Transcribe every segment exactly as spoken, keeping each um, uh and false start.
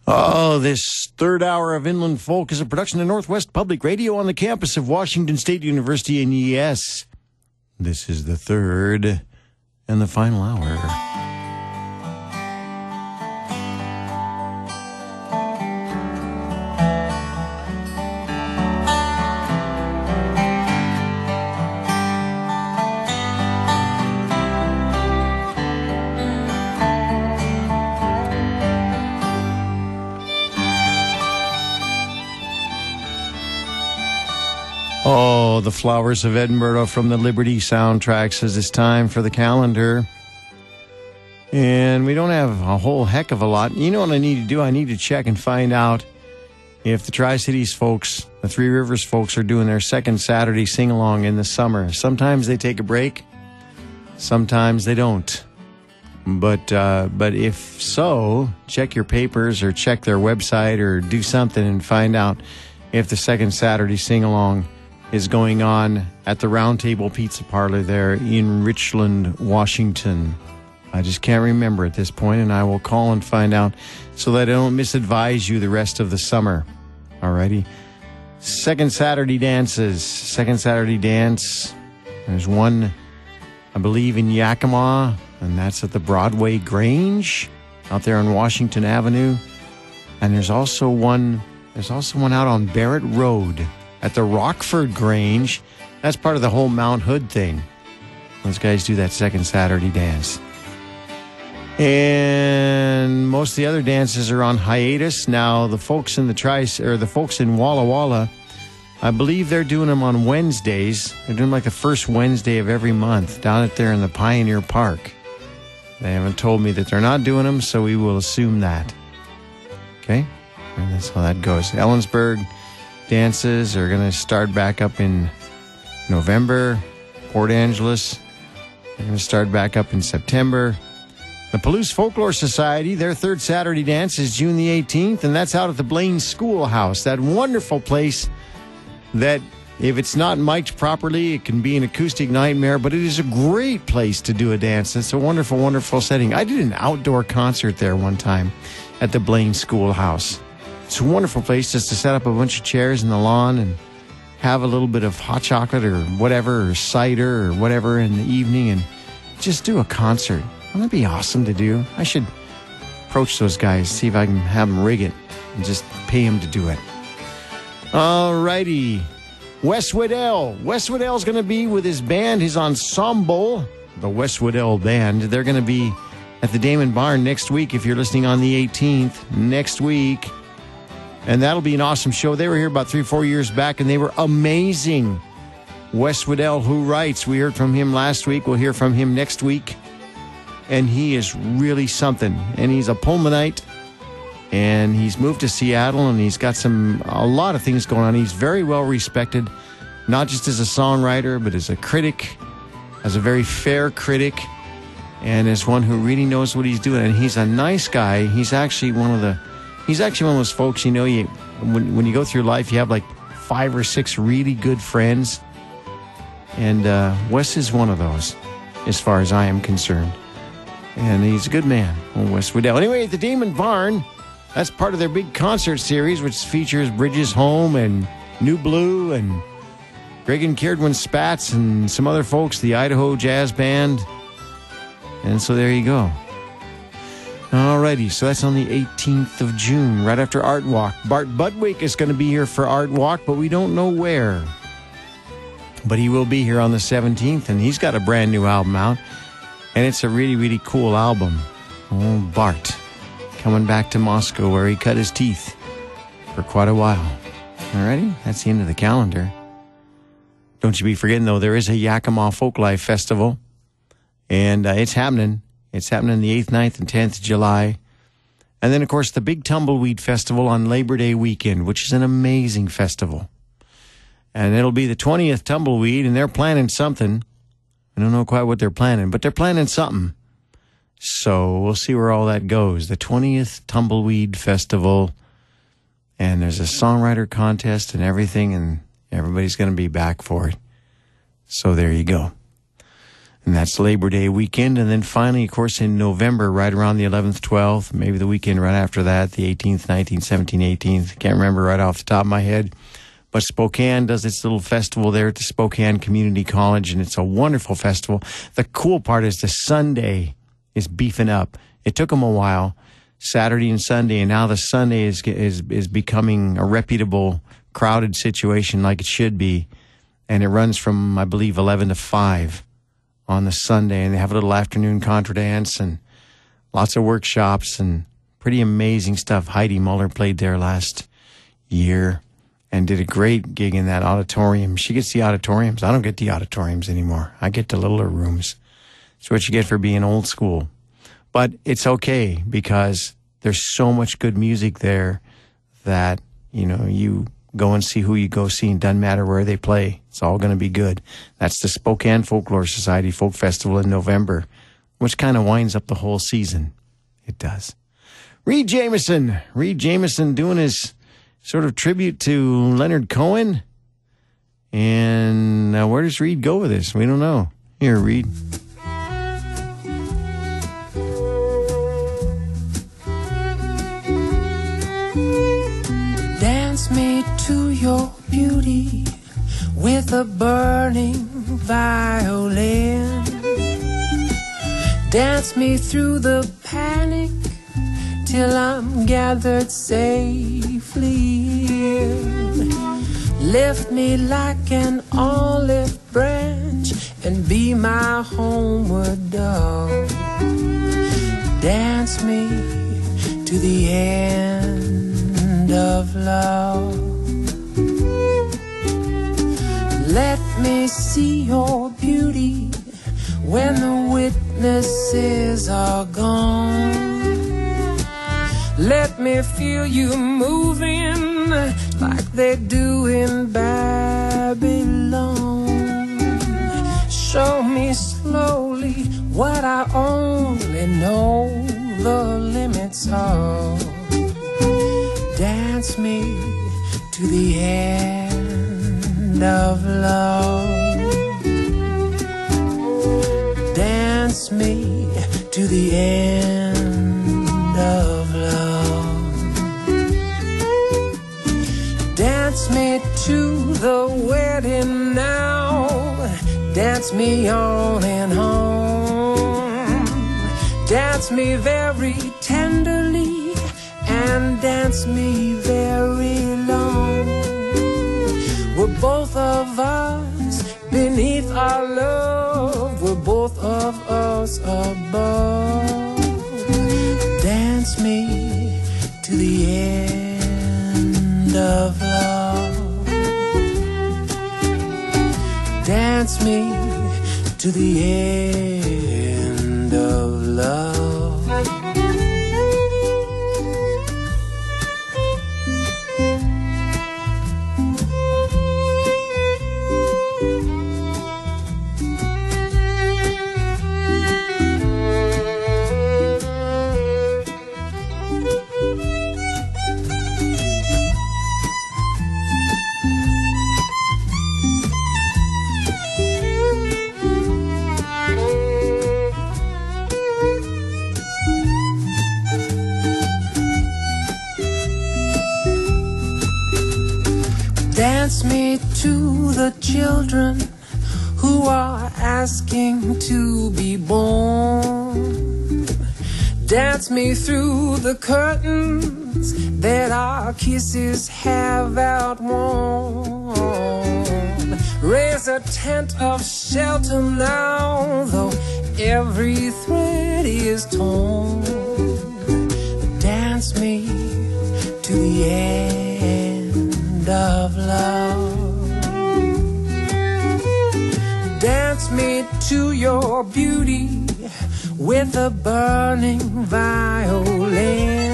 Oh, this third hour of Inland Folk is a production of Northwest Public Radio on the campus of Washington State University. And yes, this is the third and the final hour. Oh, the Flowers of Edinburgh from the Liberty soundtrack says it's time for the calendar. And we don't have a whole heck of a lot. You know what I need to do? I need to check and find out if the Tri-Cities folks, the Three Rivers folks, are doing their second Saturday sing-along in the summer. Sometimes they take a break. Sometimes they don't. But, uh, but if so, check your papers or check their website or do something and find out if the second Saturday sing-along is going on at the Round Table Pizza Parlor there in Richland, Washington. I just can't remember at this point, and I will call and find out so that I don't misadvise you the rest of the summer. Alrighty. Second Saturday dances. Second Saturday dance. There's one, I believe, in Yakima, and that's at the Broadway Grange out there on Washington Avenue. And there's also one, there's also one out on Barrett Road at the Rockford Grange. That's part of the whole Mount Hood thing. Those guys do that second Saturday dance. And most of the other dances are on hiatus. Now, the folks in the tri or the folks in Walla Walla, I believe they're doing them on Wednesdays. They're doing like the first Wednesday of every month down at there in the Pioneer Park. They haven't told me that they're not doing them, so we will assume that. Okay? And that's how that goes. Ellensburg dances are going to start back up in November. Port Angeles, they're going to start back up in September. The Palouse Folklore Society, their third Saturday dance is June the eighteenth, and that's out at the Blaine Schoolhouse, that wonderful place that, if it's not mic'd properly, it can be an acoustic nightmare, but it is a great place to do a dance. It's a wonderful, wonderful setting. I did an outdoor concert there one time at the Blaine Schoolhouse. It's a wonderful place just to set up a bunch of chairs in the lawn and have a little bit of hot chocolate or whatever, or cider or whatever in the evening and just do a concert. Wouldn't that be awesome to do? I should approach those guys, see if I can have them rig it and just pay them to do it. All righty. Wes Waddell. Wes Waddell's going to be with his band, his ensemble, the Wes Waddell Band. They're going to be at the Damon Barn next week if you're listening on the eighteenth. Next week. And that'll be an awesome show. They were here about three, four years back, and they were amazing. Wes Waddell, who writes, we heard from him last week. We'll hear from him next week. And he is really something. And he's a Pullmanite, and he's moved to Seattle, and he's got some a lot of things going on. He's very well respected, not just as a songwriter, but as a critic, as a very fair critic, and as one who really knows what he's doing. And he's a nice guy. He's actually one of the He's actually one of those folks, you know, you when when you go through life, you have like five or six really good friends. And uh, Wes is one of those, as far as I am concerned. And he's a good man, Wes Waddell. Anyway, at the Damon Barn, that's part of their big concert series, which features Bridges Home and New Blue and Greg and Kieran Spatz and some other folks, the Idaho Jazz Band. And so there you go. Alrighty, so that's on the eighteenth of June, right after Art Walk. Bart Budwick is going to be here for Art Walk, but we don't know where. But he will be here on the seventeenth, and he's got a brand new album out, and it's a really, really cool album. Oh, Bart, coming back to Moscow where he cut his teeth for quite a while. Alrighty, that's the end of the calendar. Don't you be forgetting, though, there is a Yakima Folklife Festival, and uh, it's happening. It's happening the eighth, ninth, and tenth of July. And then, of course, the Big Tumbleweed Festival on Labor Day weekend, which is an amazing festival. And it'll be the twentieth Tumbleweed, and they're planning something. I don't know quite what they're planning, but they're planning something. So we'll see where all that goes. The twentieth Tumbleweed Festival, and there's a songwriter contest and everything, and everybody's going to be back for it. So there you go. And that's Labor Day weekend. And then finally, of course, in November, right around the eleventh, twelfth, maybe the weekend right after that, the eighteenth, nineteenth, seventeenth, eighteenth. Can't remember right off the top of my head. But Spokane does its little festival there at the Spokane Community College, and it's a wonderful festival. The cool part is the Sunday is beefing up. It took them a while, Saturday and Sunday, and now the Sunday is is is becoming a reputable, crowded situation like it should be. And it runs from, I believe, eleven to five on the Sunday, and they have a little afternoon contra dance and lots of workshops and pretty amazing stuff. Heidi Muller played there last year and did a great gig in that auditorium. She gets the auditoriums. I don't get the auditoriums anymore. I get the littler rooms. It's what you get for being old school. But it's okay because there's so much good music there that, you know, you go and see who you go see, and doesn't matter where they play. It's all going to be good. That's the Spokane Folklore Society Folk Festival in November, which kind of winds up the whole season. It does. Reed Jameson. Reed Jameson doing his sort of tribute to Leonard Cohen. And uh, where does Reed go with this? We don't know. Here, Reed. Dance me to your beauty with a burning violin. Dance me through the panic till I'm gathered safely in. Lift me like an olive branch and be my homeward dove. Dance me to the end of love. Let me see your beauty when the witnesses are gone. Let me feel you moving like they do in Babylon. Show me slowly what I only know the limits of. Dance me to the end of love. Dance me to the end of love. Dance me to the wedding now. Dance me on and on. Dance me very tenderly and dance me very long. We're both of us beneath our love. We're both of us above. Dance me to the end of love. Dance me to the end of love. Dance me to the children who are asking to be born. Dance me through the curtains that our kisses have outworn. Raise a tent of shelter now, though every thread is torn. Dance me to the end of love. Dance me to your beauty with a burning violin.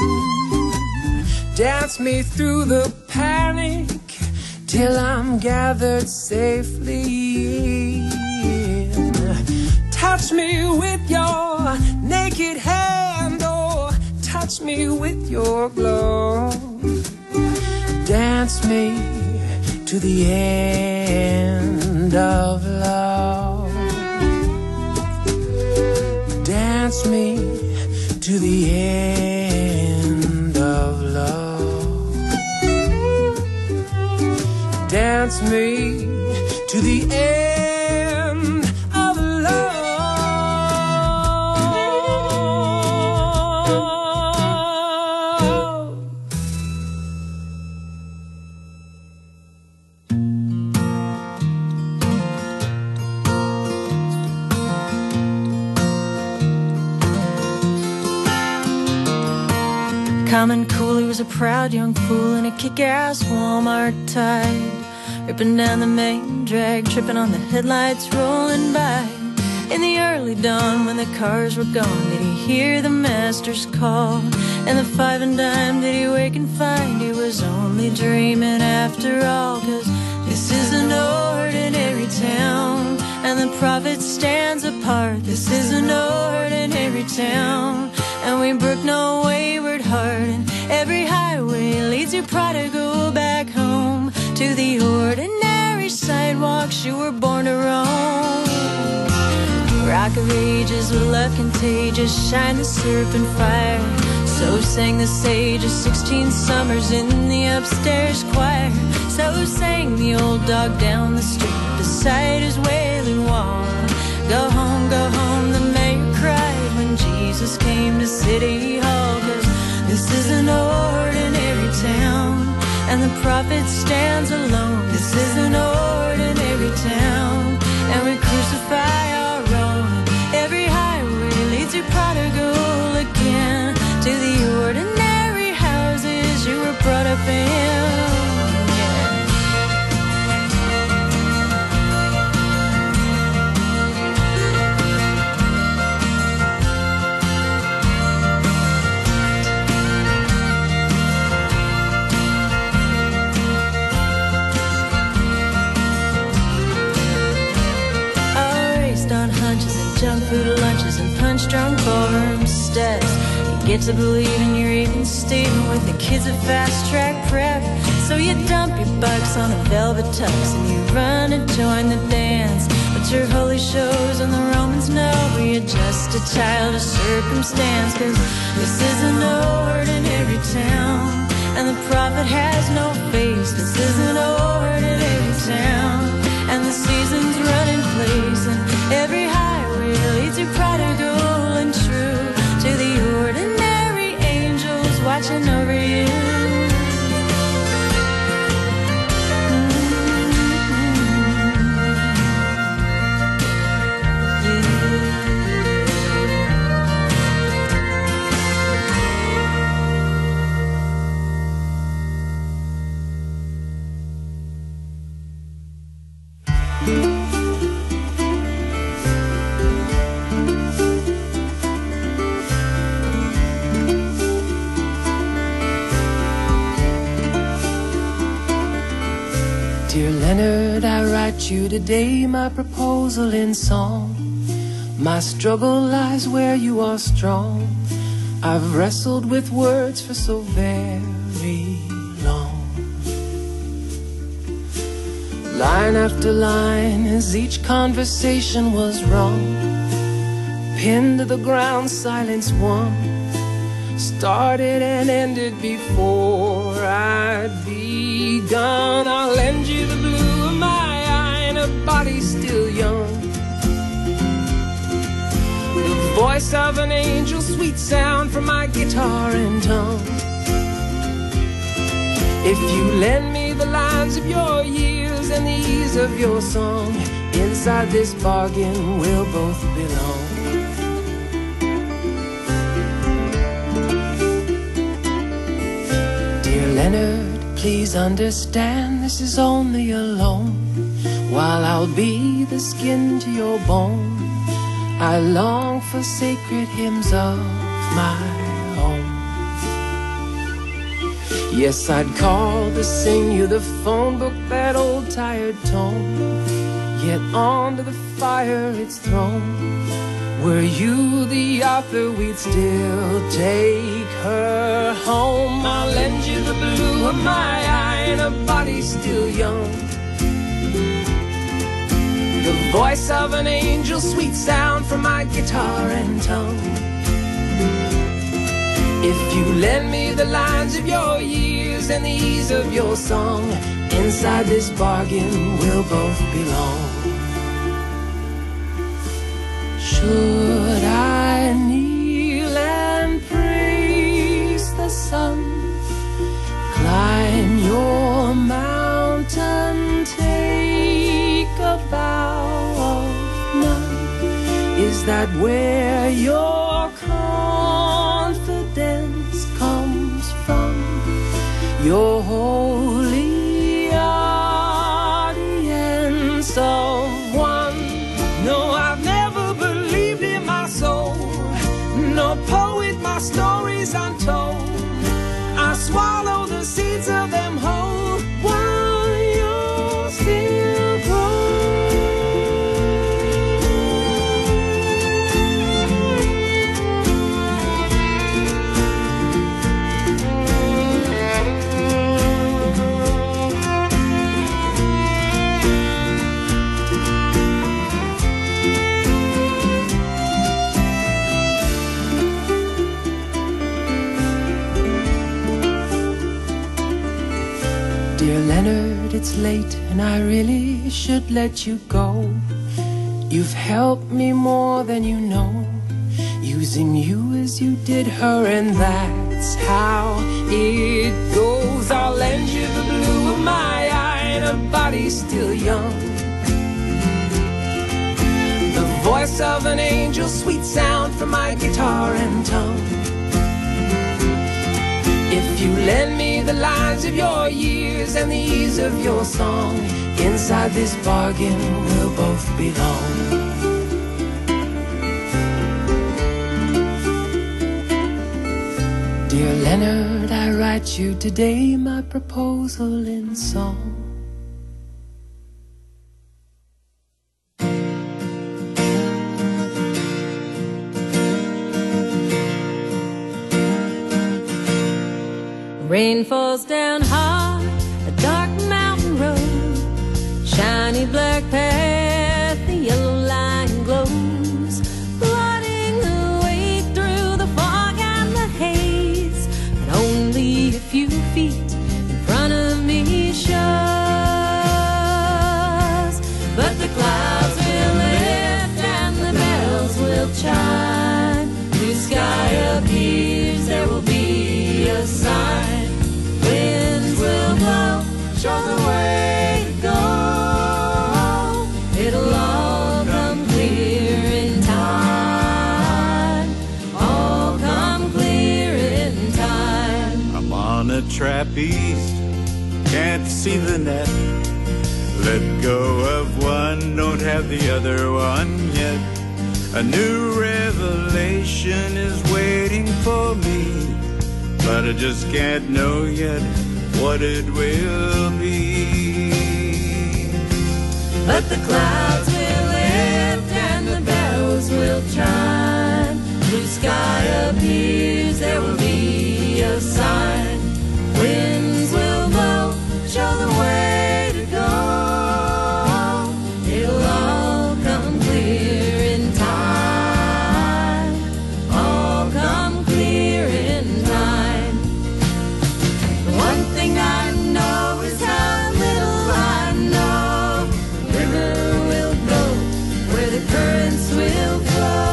Dance me through the panic till I'm gathered safely in. Touch me with your naked hand, or touch me with your glove. Dance me to the end of love. to the end of love. Dance me to the end of love. Common Cool, he was a proud young fool in a kick-ass Walmart tide, ripping down the main drag, tripping on the headlights, rolling by. In the early dawn when the cars were gone, did he hear the master's call? And the five and dime, did he wake and find he was only dreaming after all? Cause this is an ordinary town, and the prophet stands apart. This is an ordinary town, and we brook no wayward heart, and every highway leads your prodigal back home to the ordinary sidewalks you were born to roam. Rock of ages with love contagious, shine the serpent fire. So sang the sages sixteen summers in the upstairs choir. So sang the old dog down the street beside his wailing wall. Go home, go home, the mayor cried when Jesus came to City Hall. Cause this is an ordinary town, and the prophet stands alone. This is an ordinary town, and we crucify our own. Every highway leads your prodigal again to the ordinary houses you were brought up in. Junk food lunches and punch-drunk ballroom steps. You get to believing you're even Steven with the kids at fast-track prep. So you dump your bucks on a velvet tux and you run and join the dance. But your holy shows and the Romans know you're just a child of circumstance. Cause this is an ordinary town, and the prophet has no face. This is an ordinary town, and the seasons run in place, and every leads you prodigal and true to the ordinary angels watching over you. Dear Leonard, I write you today my proposal in song. My struggle lies where you are strong. I've wrestled with words for so very long. Line after line, as each conversation was wrong, pinned to the ground, silence won. Started and ended before I'd begun. I'll lend you the blue of my eye and a body still young. The voice of an angel, sweet sound from my guitar and tongue. If you lend me the lines of your years and the ease of your song, inside this bargain we'll both belong. Leonard, please understand this is only a loan. While I'll be the skin to your bone, I long for sacred hymns of my own. Yes, I'd call to sing you the phone book, that old tired tone. Yet onto the fire it's thrown. Were you the author, we'd still take her home. I'll lend you the blue of my eye and a body still young. The voice of an angel, sweet sound from my guitar and tongue. If you lend me the lines of your years and the ease of your song, inside this bargain we'll both belong. Should I kneel and praise the sun, climb your mountain, take a vow of none? Is that where your confidence comes from? Your holy audience of one? No, I've never believed in my soul, no poet, my stories untold. I swallow the seeds of them whole while you're still Dear Leonard, it's late and I really should let you go. You've helped me more than you know, using you as you did her, and that's how it goes. I'll lend you the blue of my eye and a body still young, the voice of an angel, sweet sound from my guitar and tongue. If you lend me the lines of your years and the ease of your song, inside this bargain we'll both belong. Dear Leonard, I write you today my proposal in song. Rain falls down hard, a dark mountain road, shiny black path, the yellow line glows, blotting the way through the fog and the haze, and only a few feet in front of me shows. But the clouds will lift and the bells will chime, blue sky appears, there will be a sign. Winds will blow, show the way to go. It'll all come clear in time, all come clear in time. I'm on a trapeze, can't see the net. Let go of one, don't have the other one yet. A new revelation is waiting for me, but I just can't know yet what it will be. But the clouds will lift and the bells will chime, blue sky appears, there will be a sign. Winds will blow, show the way to go. It'll all come clear in time, all come clear in time. One thing I know is how little I know. The river will go where the currents will flow.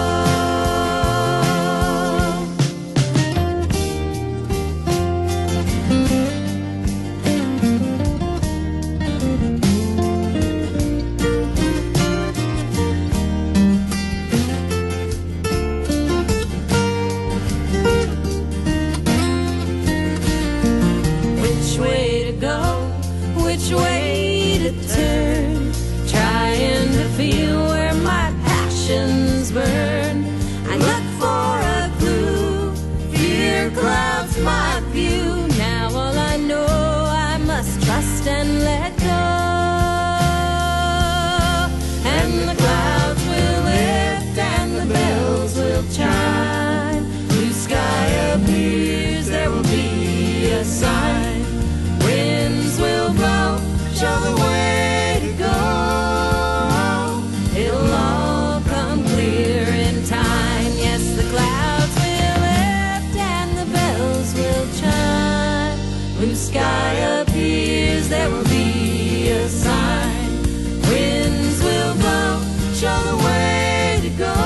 Which way to go? Which way to turn? Trying to feel where my passions burn. I look for a clue. Fear clouds my view. Now all I know, I must trust and let go. And the clouds will lift and the bells will chime. Blue sky appears, there will be a sign. Winds will blow, show the way to go. It'll all come clear in time. Yes, the clouds will lift and sky appears, there will be a sign. Winds will blow, show the way to go.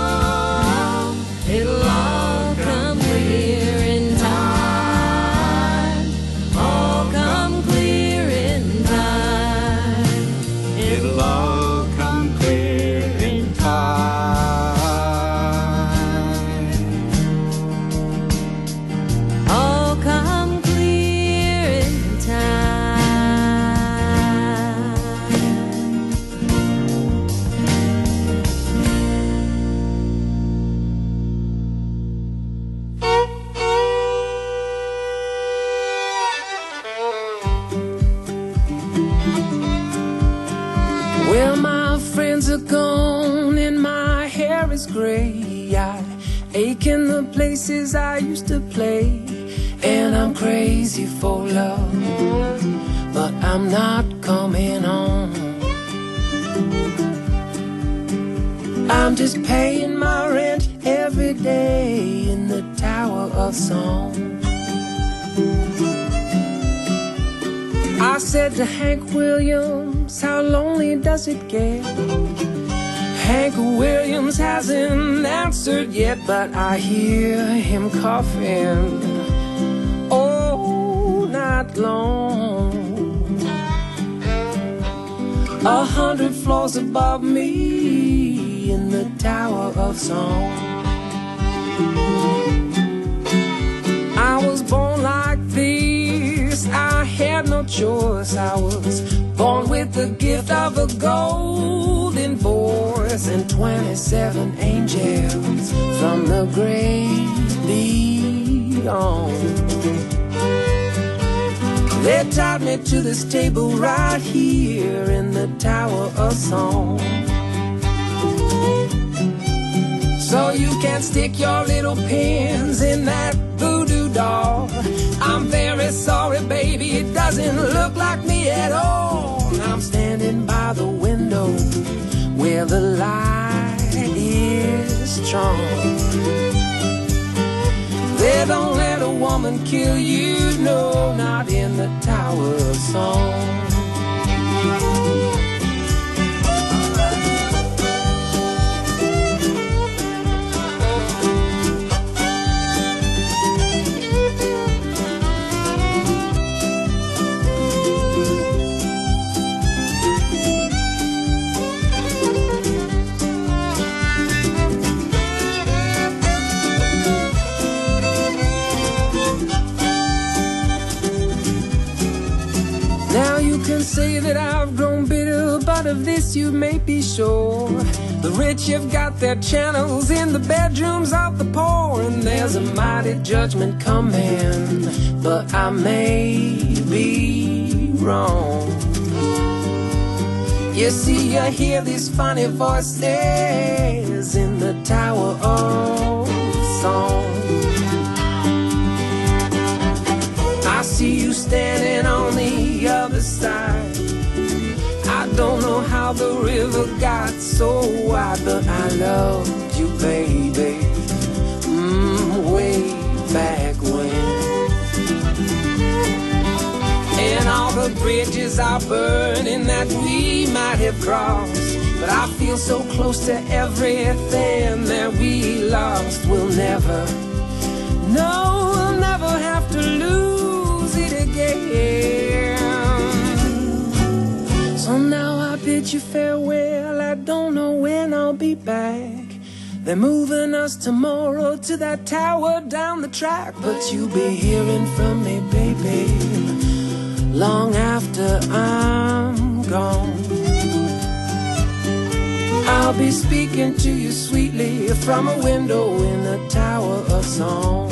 It'll all come clear in time. All come clear in time. It'll all come clear in time. All come clear in time. Well, my friends are gone and my hair is gray. I ache in the places I used to play. And I'm crazy for love, but I'm not coming home. I'm just paying my rent every day in the Tower of Song. I said to Hank Williams, how lonely does it get? Hank Williams hasn't answered yet, but I hear him coughing. Oh, not long. A hundred floors above me in the Tower of Song. I was born like this, I had no choice. I was born with the gift of a golden voice and twenty-seven angels from the great beyond. They tied me to this table right here in the Tower of Song. So you can stick your little pins in that voodoo doll. I'm very sorry, baby, it doesn't look like me at all. I'm standing by the window where the light is strong. They don't let a woman kill you, no, not in the Tower of Song. Say that I've grown bitter, but of this you may be sure. The rich have got their channels in the bedrooms of the poor, and there's a mighty judgment coming, but I may be wrong. You see, you hear these funny voices in the Tower of Song. I see you standing on the other side. I don't know how the river got so wide, but I loved you, baby, mm, way back when. And all the bridges are burning that we might have crossed, but I feel so close to everything that we lost. We'll never, no, we'll never have to lose it again. So now I bid you farewell, I don't know when I'll be back. They're moving us tomorrow to that tower down the track, but you'll be hearing from me, baby, long after I'm gone. I'll be speaking to you sweetly from a window in the Tower of Song.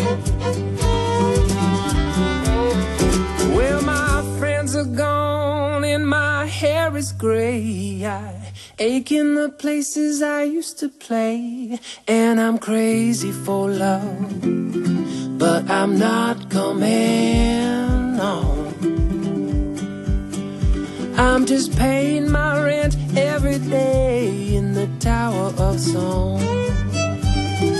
Well, my friends are gone and my hair is gray. I ache in the places I used to play, and I'm crazy for love, but I'm not coming home. I'm just paying my rent every day in the Tower of Song.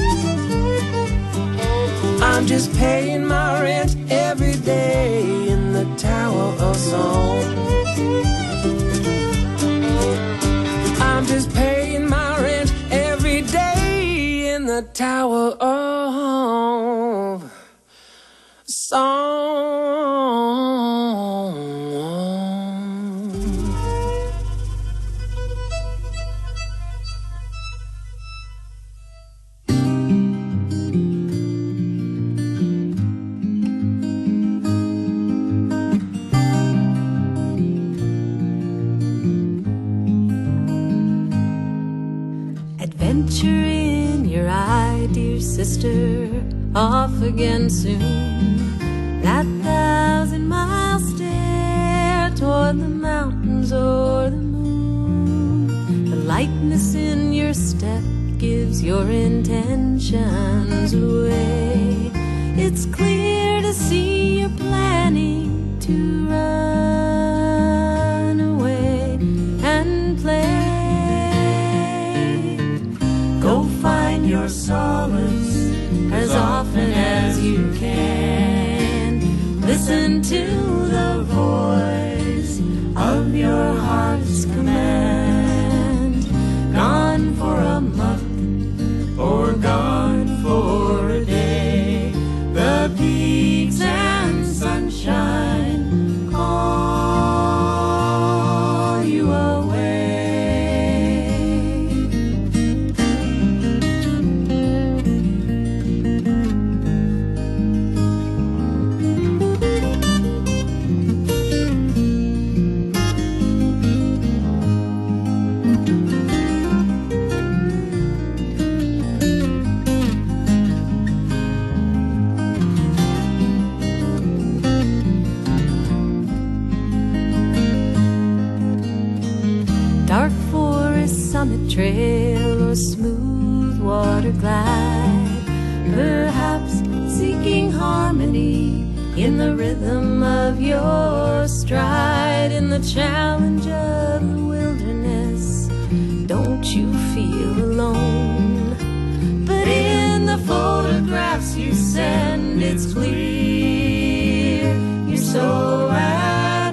I'm just paying my rent every day in the song. Adventure in your eye, dear sister, off again soon. That thousand mile stare toward the mountains or the moon. The lightness in your step gives your intentions away. It's clear to see you're planning to run away and play. Go find your solace as often as you can. Listen to the voice of your heart's command. Gone for a month or gone for a day, the peaks and sunshine call you away. Dark forest summit trail or smooth water glide, perhaps seeking harmony in the rhythm of your stride. In the challenge of the wilderness, don't you feel alone? But in the photographs you send, it's clear you're so at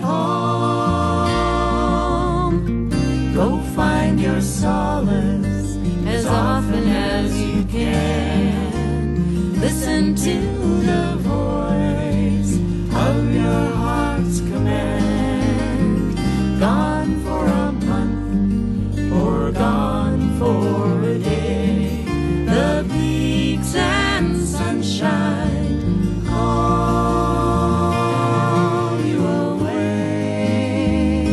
home. Go find your solace as often as you can. Listen to the voice of your heart's command. Gone for a month or gone for a day, the peaks and sunshine call you away.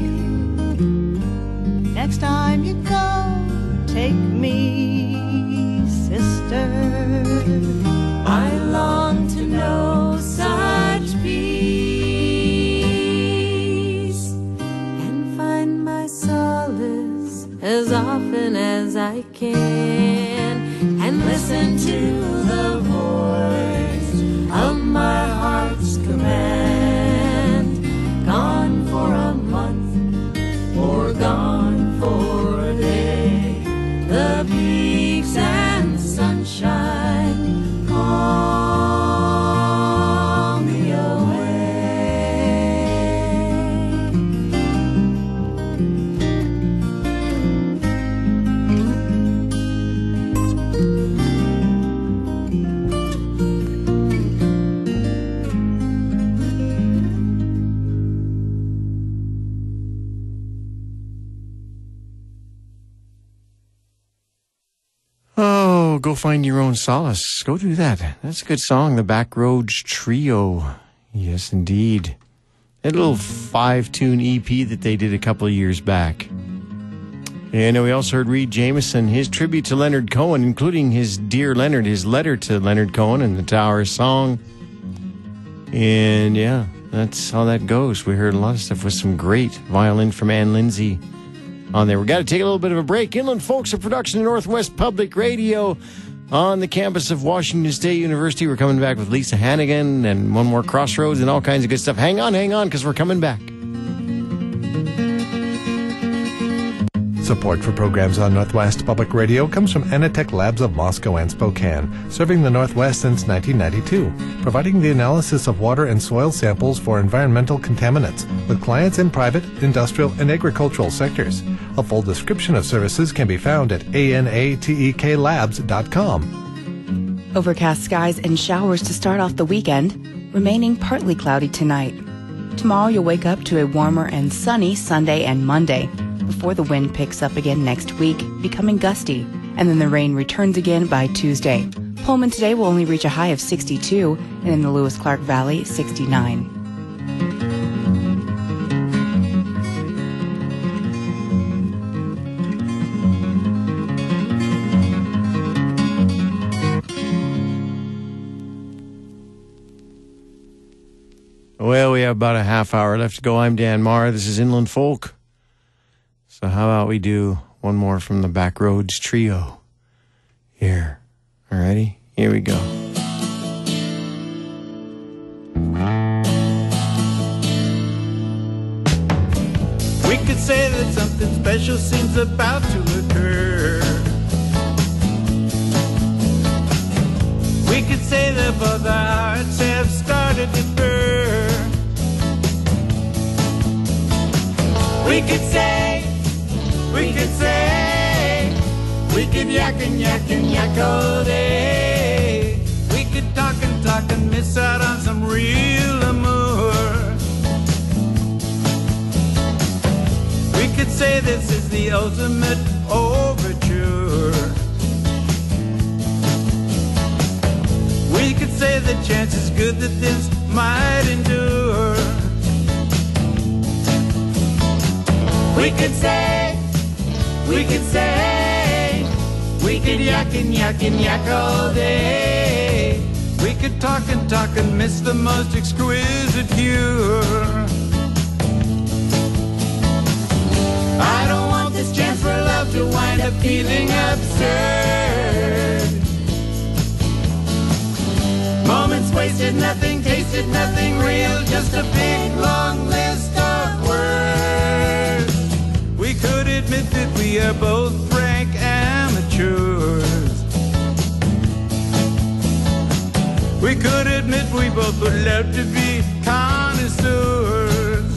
Next time you go, take me, sister. I long to know such peace and find my solace as often as I can, and listen to the voice of my heart's command. Gone for a month or gone for a day, the peaks and sunshine call me away. Oh, go find your own solace. Go do that. That's a good song, the Backroads Trio. Yes, indeed. A little five-tune E P that they did a couple of years back. And we also heard Reed Jameson, his tribute to Leonard Cohen, including his Dear Leonard, his letter to Leonard Cohen and the Tower Song. And yeah, that's how that goes. We heard a lot of stuff with some great violin from Ann Lindsay on there. We got to take a little bit of a break. Inland Folks, a production of Northwest Public Radio on the campus of Washington State University. We're coming back with Lisa Hannigan and one more Crossroads and all kinds of good stuff. Hang on, hang on, because we're coming back. Support for programs on Northwest Public Radio comes from Anatech Labs of Moscow and Spokane, serving the Northwest since nineteen ninety-two, providing the analysis of water and soil samples for environmental contaminants, with clients in private, industrial, and agricultural sectors. A full description of services can be found at anatek labs dot com. Overcast skies and showers to start off the weekend. remaining partly cloudy tonight. Tomorrow you'll wake up to a warmer and sunny Sunday and Monday before the wind picks up again next week, becoming gusty, and then the rain returns again by Tuesday. Pullman today will only reach a high of sixty-two, and in the Lewis-Clark Valley, sixty-nine. Well, we have about a half hour left to go. I'm Dan Marr. This is Inland Folk. So how about we do one more from the Backroads Trio here. Alrighty, here we go. We could say that something special seems about to occur. We could say that both our hearts have started to burn. We could say, we could say, we could yak and yak and yak all day. We could talk and talk and miss out on some real amour. We could say this is the ultimate overture. We could say the chance is good that this might endure. We could say, we could say, we could yak and yak and yak all day. We could talk and talk and miss the most exquisite cure. I don't want this chance for love to wind up feeling absurd. Moments wasted, nothing tasted, nothing real, just a big long list of words. We could admit that we are both frank amateurs. We could admit we both would love to be connoisseurs.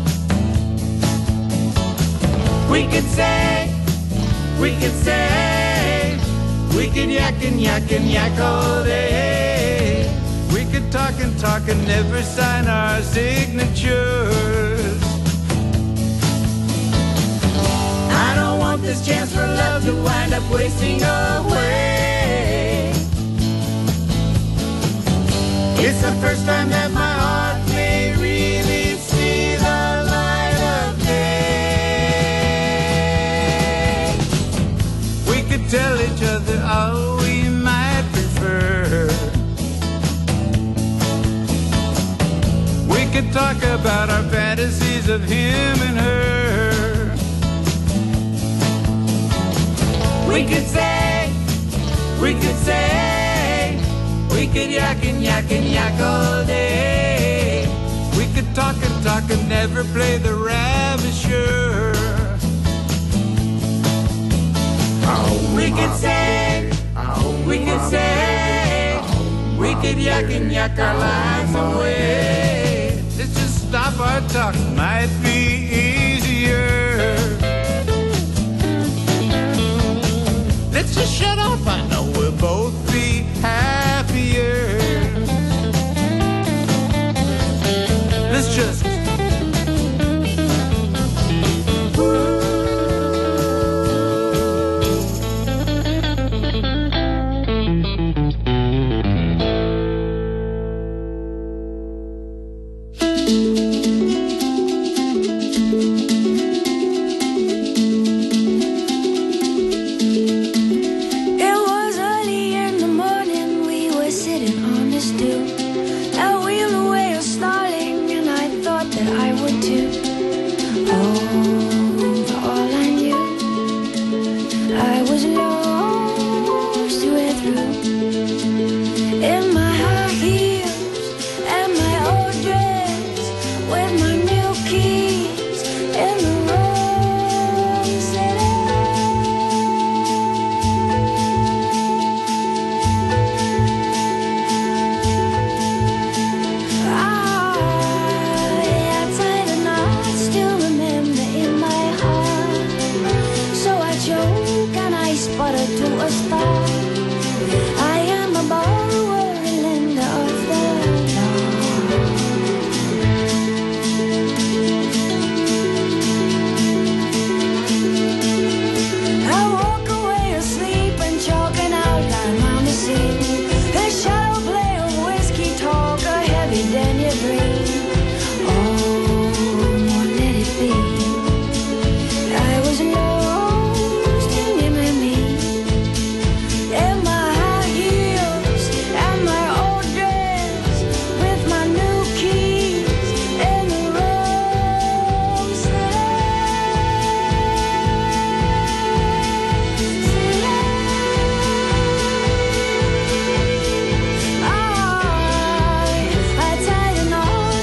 We could say, we could say, we could yak and yak and yak all day. We could talk and talk and never sign our signatures. I don't want this chance for love to wind up wasting away. It's the first time that my heart may really see the light of day. We could tell each other all we might prefer. We could talk about our fantasies of him and her. We could say, we could say, we could yak and yak and yak all day. We could talk and talk and never play the ravisher. We could say, we could say, we could yak and yak our lives away. Let's just stop our talk, might be easier. Let's just shut up, I know we'll both be happier. Let's just I, I tied a knot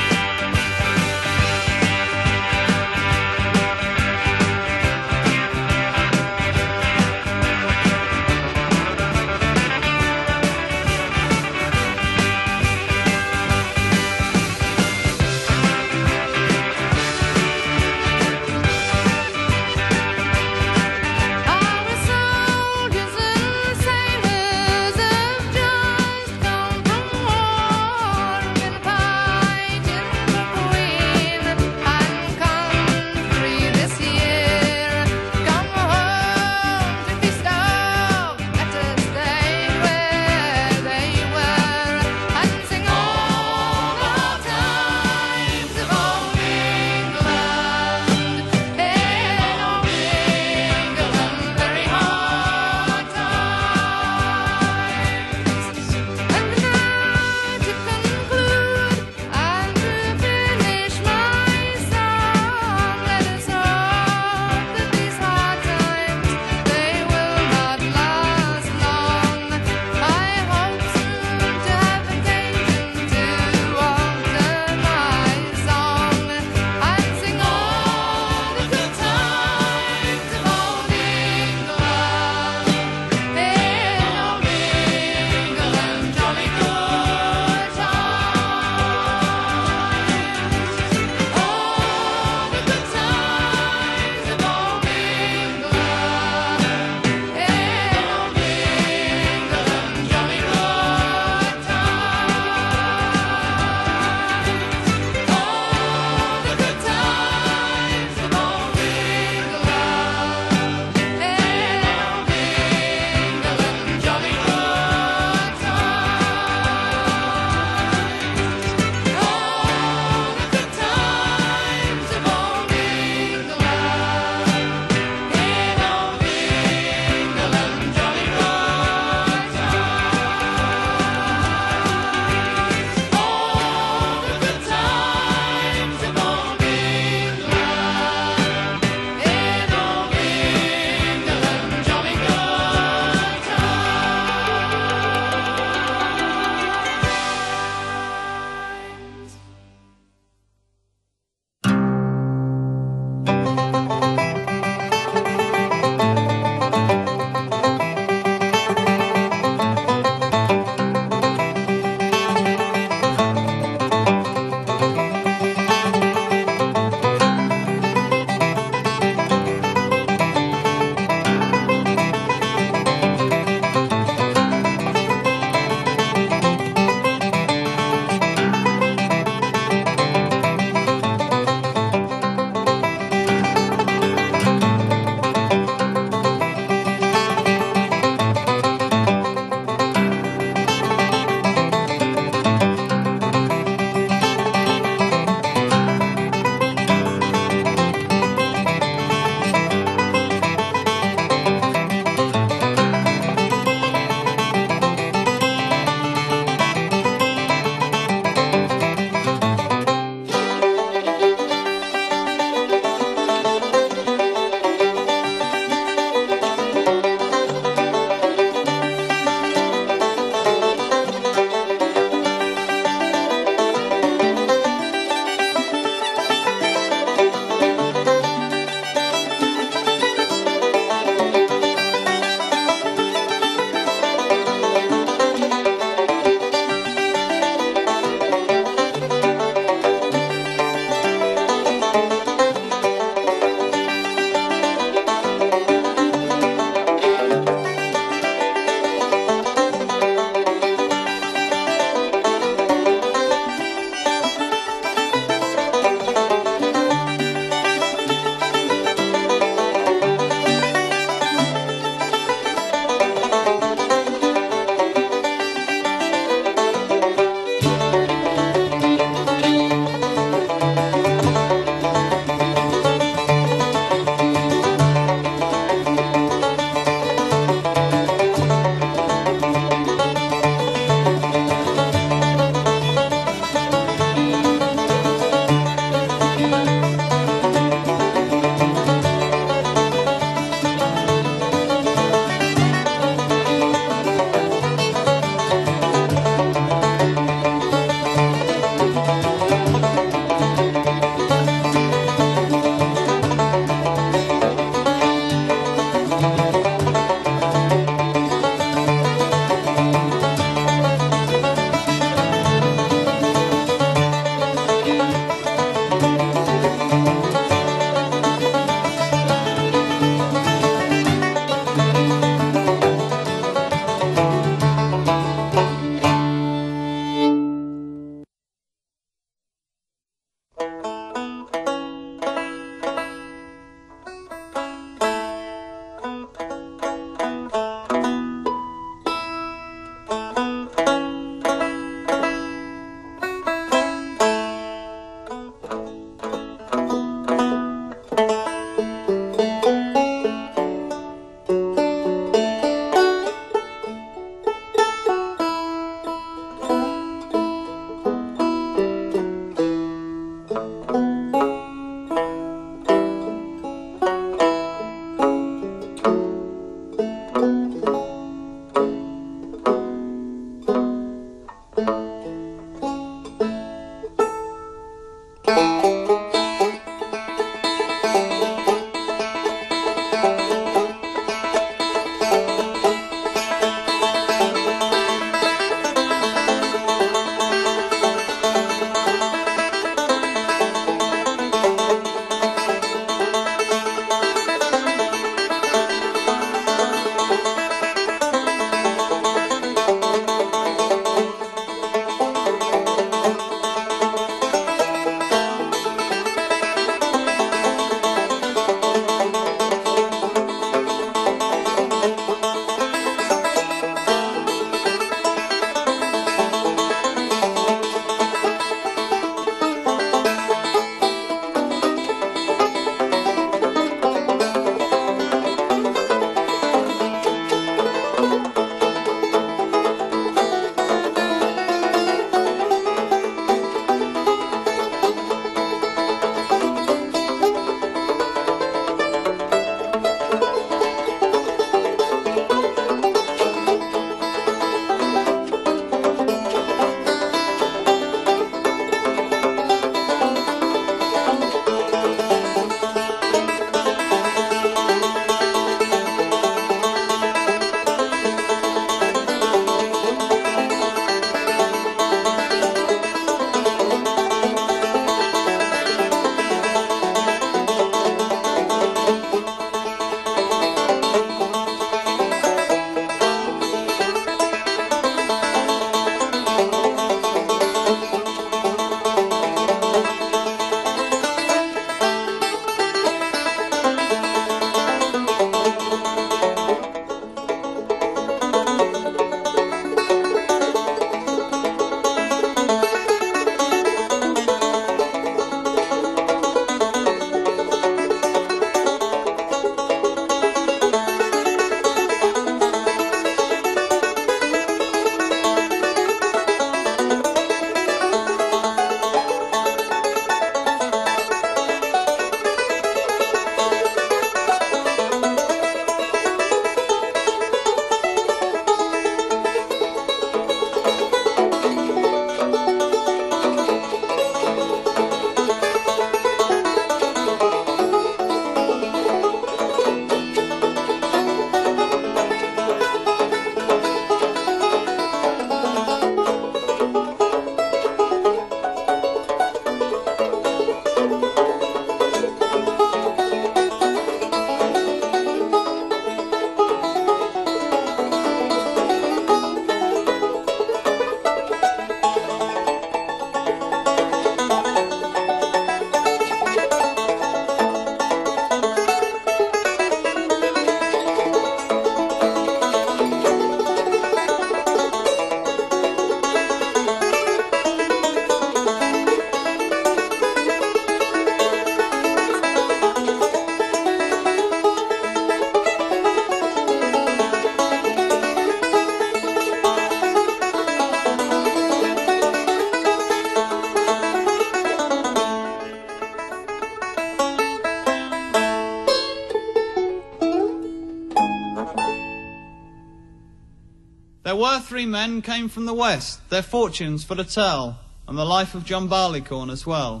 There were three men came from the west, their fortunes for to tell, and the life of John Barleycorn as well.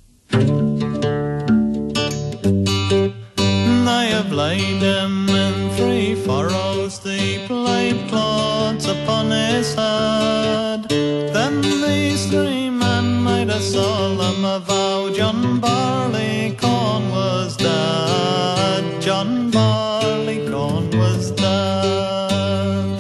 They have laid him in three furrows deep, laid clods upon his head. Then these three men made a solemn vow, John Barleycorn was dead, John Barleycorn was dead.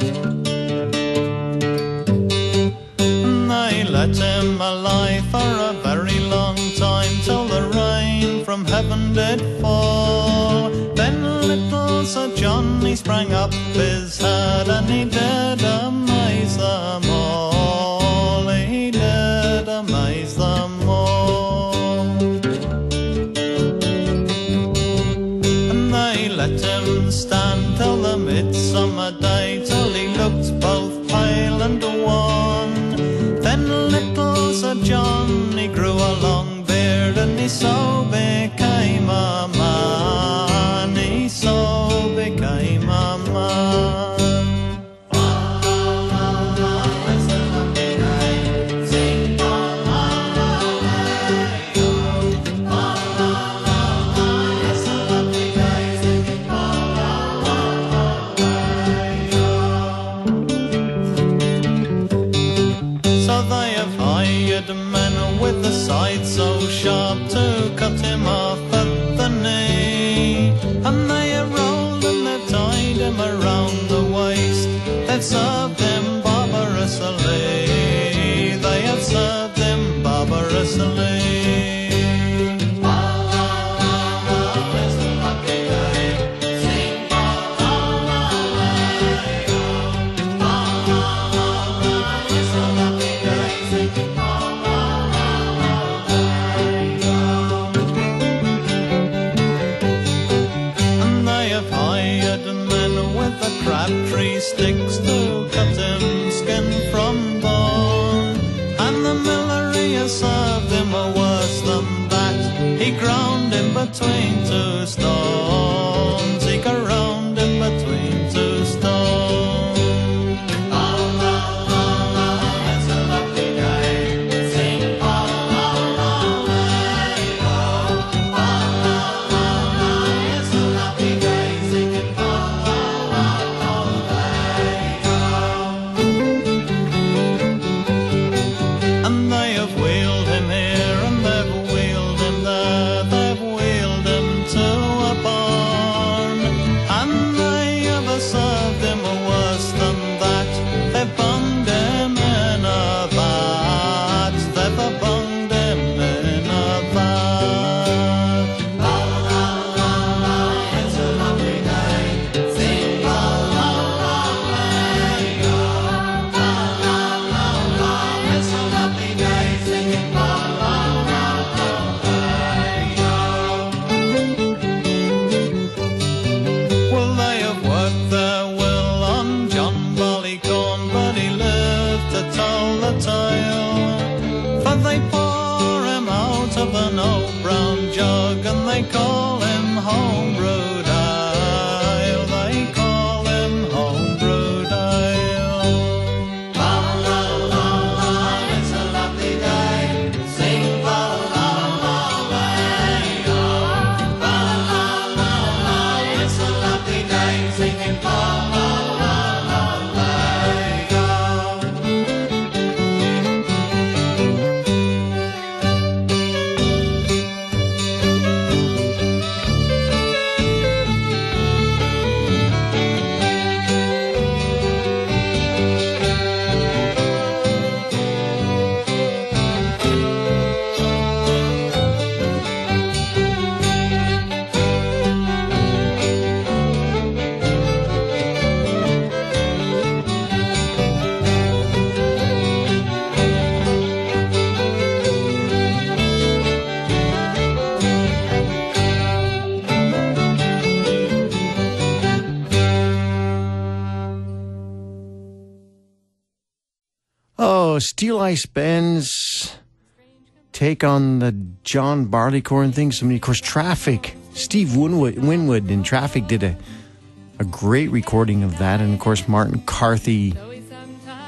And they let him alive for a very long time, till the rain from heaven did fall. Then little Sir John, he sprang up his head, and he did amaze them all, he did amaze them all. And they let him stand till the midsummer day, till he looked both pale and wan. Then little Sir John, he grew a long beard, and he so became a man, he so became a man. So they have hired men with the scythe so sharp to cut him off at the knee, and they have rolled and they've tied him around the waist. They've served him barbarously, they have served him barbarously. Crabtree sticks to cut him skin from bone, and the miller he has served him a worse than that. He ground him between two stones, he ground him between two stones. Steel Ice Band's take on the John Barleycorn thing. So, I mean, of course, Traffic. Steve Winwood, Winwood in Traffic did a, a great recording of that. And, of course, Martin Carthy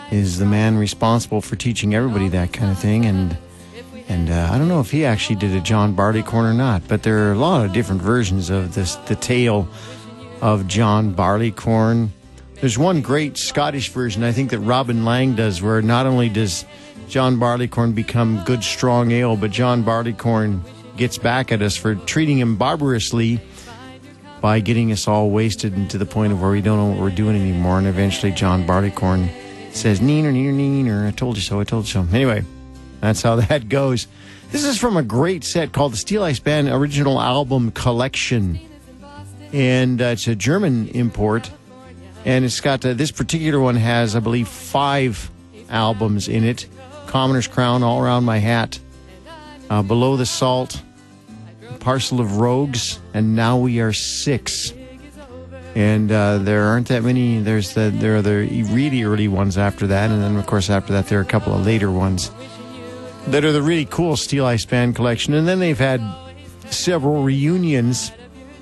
is the man responsible for teaching everybody that kind of thing. And and uh, I don't know if he actually did a John Barleycorn or not, but there are a lot of different versions of this, the tale of John Barleycorn. There's one great Scottish version, I think, that Robin Lang does, where not only does John Barleycorn become good, strong ale, but John Barleycorn gets back at us for treating him barbarously by getting us all wasted and to the point of where we don't know what we're doing anymore. And eventually John Barleycorn says, neener, neener, neener, I told you so, I told you so. Anyway, that's how that goes. This is from a great set called the Steel Ice Band Original Album Collection. And uh, it's a German import. And it's got, uh, this particular one has, I believe, five albums in it. Commoner's Crown, All Around My Hat, uh, Below the Salt, Parcel of Rogues, and Now We Are Six. And uh, there aren't that many. There's the, there are the really early ones after that. And then, of course, after that, there are a couple of later ones that are the really cool Steel Ice Band collection. And then they've had several reunions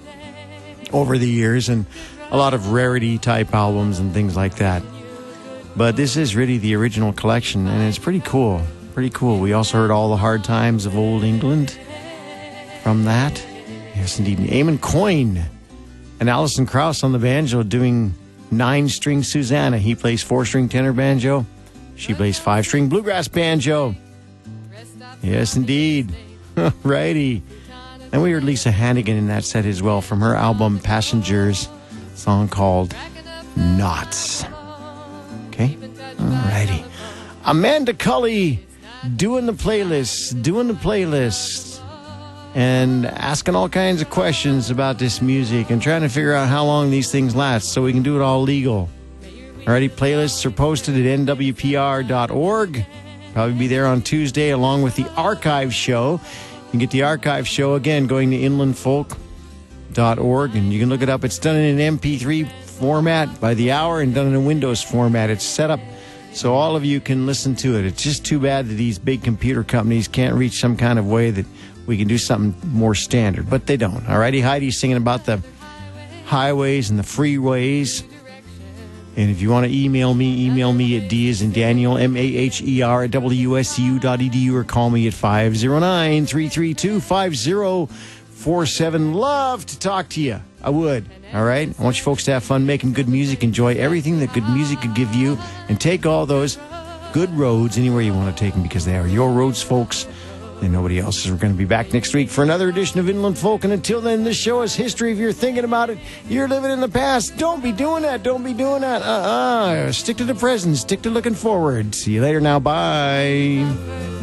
over the years and a lot of rarity type albums and things like that. But this is really the original collection, and it's pretty cool. Pretty cool. We also heard All the Hard Times of Old England from that. Yes, indeed. Eamon Coyne and Alison Krauss on the banjo doing nine-string Susanna. He plays four-string tenor banjo. She plays five-string bluegrass banjo. Yes, indeed. Righty. And we heard Lisa Hannigan in that set as well from her album Passengers, song called Knots. Okay? Alrighty. Amanda Cully doing the playlist, doing the playlist, and asking all kinds of questions about this music and trying to figure out how long these things last so we can do it all legal. Alrighty, playlists are posted at N W P R dot org. Probably be there on Tuesday along with the archive show. You can get the archive show again going to inland folk dot org, and you can look it up. It's done in an M P three format by the hour and done in a Windows format. It's set up so all of you can listen to it. It's just too bad that these big computer companies can't reach some kind of way that we can do something more standard, but they don't. Alrighty, Heidi's singing about the highways and the freeways. And if you want to email me, email me at D as in Daniel, M A H E R at W S U dot E D U, or call me at five oh nine, three three two, five oh four seven. Love to talk to you. I would. All right? I want you folks to have fun making good music. Enjoy everything that good music could give you. And take all those good roads anywhere you want to take them, because they are your roads, folks. And nobody else's. We're going to be back next week for another edition of Inland Folk. And until then, this show is history. If you're thinking about it, you're living in the past. Don't be doing that. Don't be doing that. Uh-uh. Stick to the present. Stick to looking forward. See you later now. Bye.